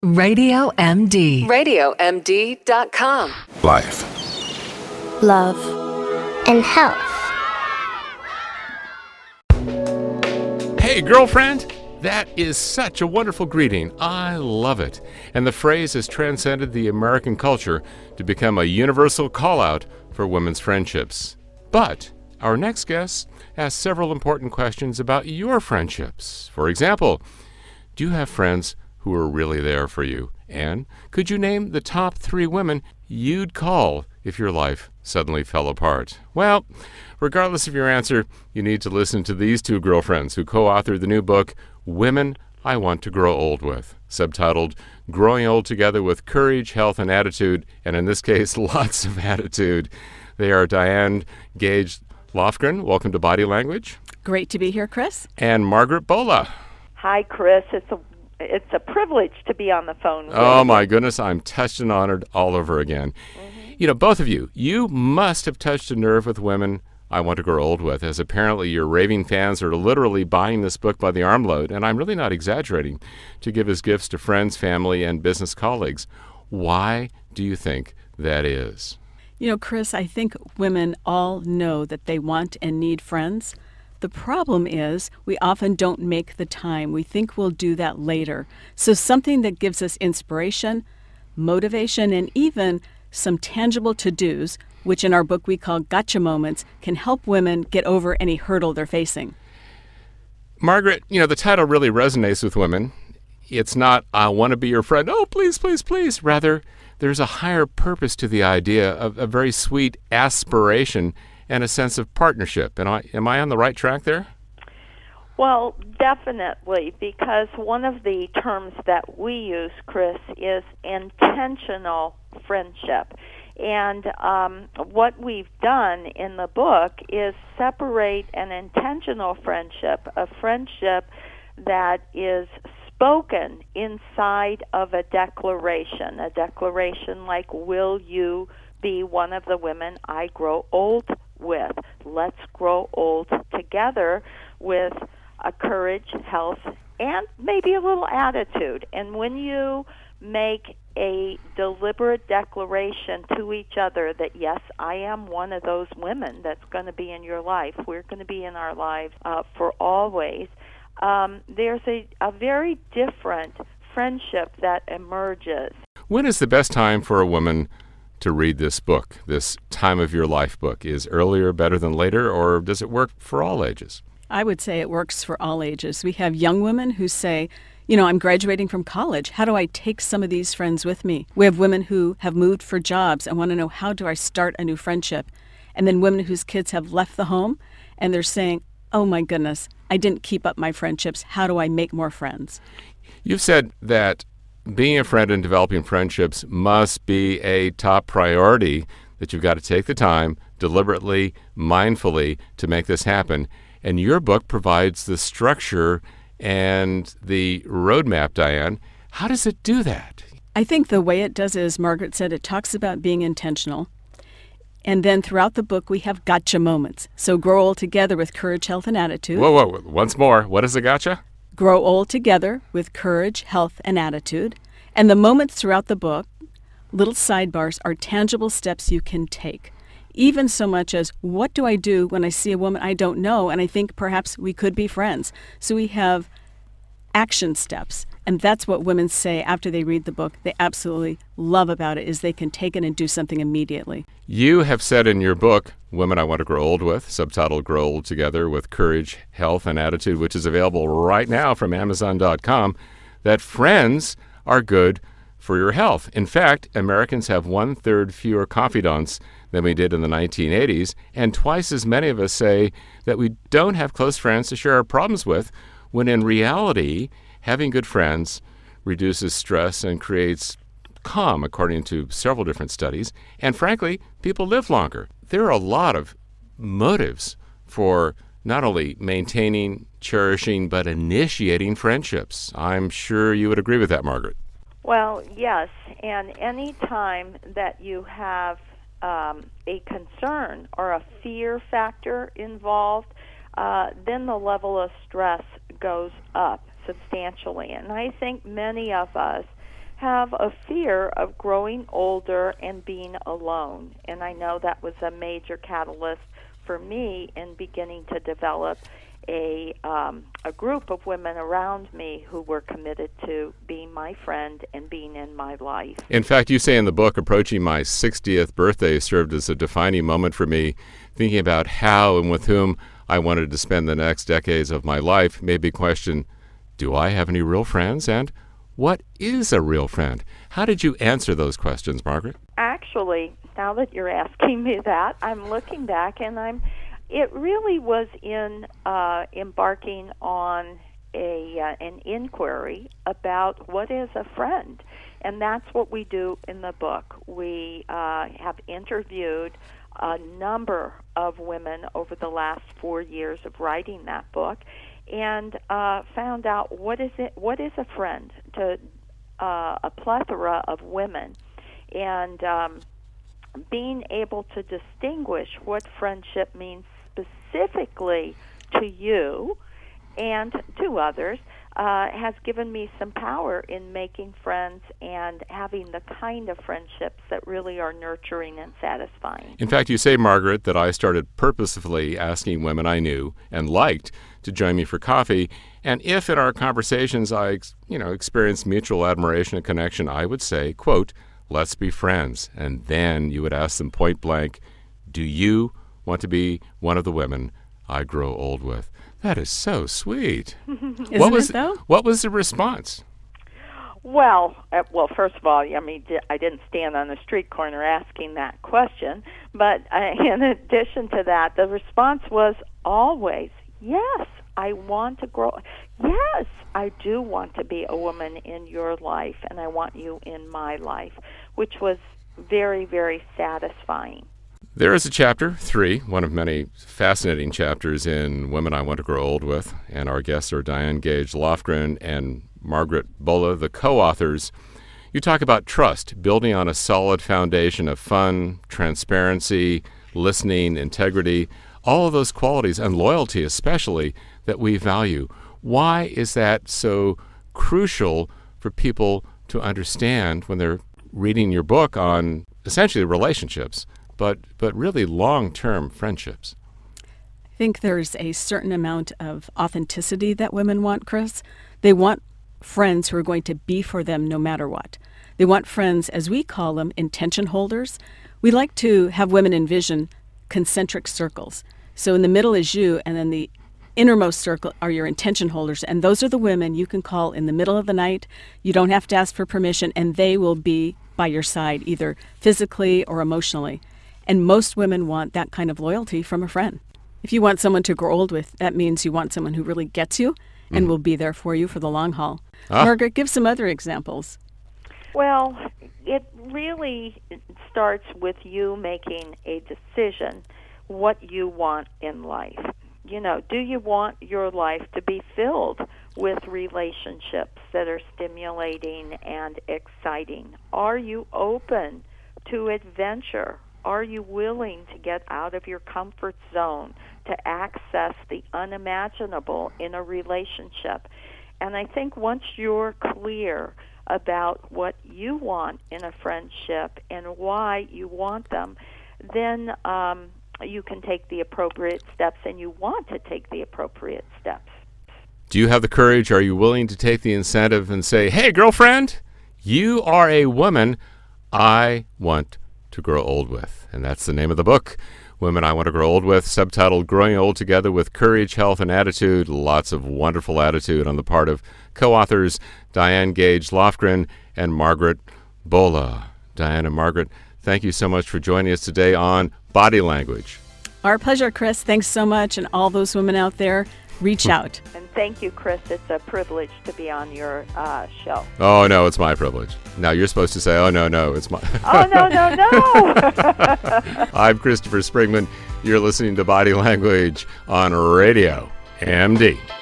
Radio MD. RadioMD.com. Life. Love. And health. Hey, girlfriend! That is such a wonderful greeting. I love it. And the phrase has transcended the American culture to become a universal call-out for women's friendships. But our next guest asks several important questions about your friendships. For example, do you have friends who are really there for you? And could you name the top 3 women you'd call if your life suddenly fell apart? Well, regardless of your answer, you need to listen to these 2 girlfriends who co-authored the new book, Women I Want to Grow Old With, subtitled Growing Old Together with Courage, Health, and Attitude, and in this case, lots of attitude. They are Diane Gage Lofgren. Welcome to Body Language. Great to be here, Chris. And Margaret Bola. Hi, Chris. It's a privilege to be on the phone with Oh, you. my goodness. I'm touched and honored all over again. Mm-hmm. You know, both of you must have touched a nerve with Women I Want to Grow Old With, as apparently your raving fans are literally buying this book by the armload, and I'm really not exaggerating, to give as gifts to friends, family, and business colleagues. Why do you think that is? You know, Chris, I think women all know that they want and need friends. The problem is we often don't make the time. We think we'll do that later. So something that gives us inspiration, motivation, and even some tangible to-dos, which in our book we call gotcha moments, can help women get over any hurdle they're facing. Margaret, you know, the title really resonates with women. It's not, I want to be your friend, oh, please, please, please. Rather, there's a higher purpose to the idea of a very sweet aspiration and a sense of partnership. Am I on the right track there? Well, definitely, because one of the terms that we use, Chris, is intentional friendship. And what we've done in the book is separate an intentional friendship, a friendship that is spoken inside of a declaration like, will you be one of the women I grow old with? Let's grow old together with a courage, health, and maybe a little attitude. And when you make a deliberate declaration to each other that, yes, I am one of those women that's going to be in your life, we're going to be in our lives for always, there's a very different friendship that emerges. When is the best time for a woman to read this book, this time of your life book? Is earlier better than later, or does it work for all ages? I would say it works for all ages. We have young women who say, you know, I'm graduating from college. How do I take some of these friends with me? We have women who have moved for jobs and want to know, how do I start a new friendship? And then women whose kids have left the home and they're saying, oh my goodness, I didn't keep up my friendships. How do I make more friends? You've said that being a friend and developing friendships must be a top priority, that you've got to take the time deliberately, mindfully to make this happen. And your book provides the structure and the roadmap, Diane. How does it do that? I think the way it does is, Margaret said, it talks about being intentional. And then throughout the book, we have gotcha moments. So grow old together with courage, health, and attitude. Whoa. Once more. What is a gotcha? Grow old together with courage, health, and attitude. And the moments throughout the book, little sidebars, are tangible steps you can take. Even so much as, what do I do when I see a woman I don't know and I think perhaps we could be friends? So we have action steps. And that's what women say after they read the book. They absolutely love about it, is they can take it and do something immediately. You have said in your book, Women I Want to Grow Old With, subtitled Grow Old Together with Courage, Health, and Attitude, which is available right now from Amazon.com, that friends are good for your health. In fact, Americans have 1/3 fewer confidants than we did in the 1980s, and twice as many of us say that we don't have close friends to share our problems with, when in reality, having good friends reduces stress and creates calm, according to several different studies. And frankly, people live longer. There are a lot of motives for not only maintaining, cherishing, but initiating friendships. I'm sure you would agree with that, Margaret. Well, yes, and any time that you have a concern or a fear factor involved, then the level of stress goes up substantially. And I think many of us have a fear of growing older and being alone. And I know that was a major catalyst for me in beginning to develop a group of women around me who were committed to being my friend and being in my life. In fact, you say in the book, approaching my 60th birthday served as a defining moment for me, thinking about how and with whom I wanted to spend the next decades of my life made me question, do I have any real friends? And what is a real friend? How did you answer those questions, Margaret? Actually, now that you're asking me that, I'm looking back and it really was in embarking on an inquiry about what is a friend. And that's what we do in the book. We have interviewed a number of women over the last 4 years of writing that book, and found out what is a friend to a plethora of women, and being able to distinguish what friendship means specifically to you and to others has given me some power in making friends and having the kind of friendships that really are nurturing and satisfying. In fact, you say, Margaret, that I started purposefully asking women I knew and liked to join me for coffee, and if in our conversations I experienced mutual admiration and connection, I would say, quote, let's be friends. And then you would ask them point blank, do you want to be one of the women I grow old with? That is so sweet. Isn't it, though? What was the response? Well, first of all, I mean, I didn't stand on the street corner asking that question, but in addition to that, the response was always, yes, I want to grow. Yes, I do want to be a woman in your life, and I want you in my life, which was very, very satisfying. There is a chapter 3, one of many fascinating chapters in Women I Want to Grow Old With, and our guests are Diane Gage Lofgren and Margaret Bola, the co-authors. You talk about trust, building on a solid foundation of fun, transparency, listening, integrity, all of those qualities, and loyalty especially, that we value. Why is that so crucial for people to understand when they're reading your book on essentially relationships, but really long-term friendships? I think there's a certain amount of authenticity that women want, Chris. They want friends who are going to be for them no matter what. They want friends, as we call them, intention holders. We like to have women envision concentric circles. So in the middle is you, and then the innermost circle are your intention holders, and those are the women you can call in the middle of the night. You don't have to ask for permission, and they will be by your side, either physically or emotionally. And most women want that kind of loyalty from a friend. If you want someone to grow old with, that means you want someone who really gets you and will be there for you for the long haul. Margaret, give some other examples. Well, it really starts with you making a decision what you want in life. Do you want your life to be filled with relationships that are stimulating and exciting? Are you open to adventure? Are you willing to get out of your comfort zone to access the unimaginable in a relationship? And I think once you're clear about what you want in a friendship and why you want them, then you can take the appropriate steps, and you want to take the appropriate steps. Do you have the courage? Are you willing to take the incentive and say, hey, girlfriend, you are a woman I want to grow old with? And that's the name of the book, Women I Want to Grow Old With, subtitled Growing Old Together with Courage, Health, and Attitude. Lots of wonderful attitude on the part of co-authors Diane Gage Lofgren and Margaret Bola. Diane and Margaret, thank you so much for joining us today on Body Language. Our pleasure, Chris. Thanks so much. And all those women out there, reach out. And thank you, Chris. It's a privilege to be on your show. Oh, no, it's my privilege. Now you're supposed to say, oh, no, it's my... Oh, no. I'm Christopher Springman. You're listening to Body Language on Radio MD.